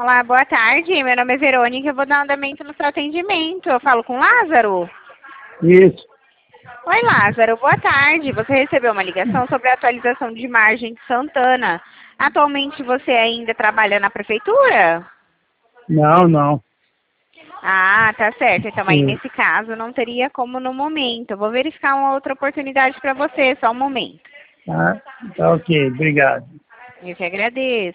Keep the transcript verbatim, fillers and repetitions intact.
Olá, boa tarde. Meu nome é Verônica. Eu vou dar um andamento no seu atendimento. Eu falo com o Lázaro? Isso. Oi, Lázaro. Boa tarde. Você recebeu uma ligação sobre a atualização de margem de Santana. Atualmente você ainda trabalha na prefeitura? Não, não. Ah, tá certo. Então aí Sim. nesse caso não teria como no momento. Eu vou verificar uma outra oportunidade para você, só um momento. Tá, tá ok. Obrigado. Eu que agradeço.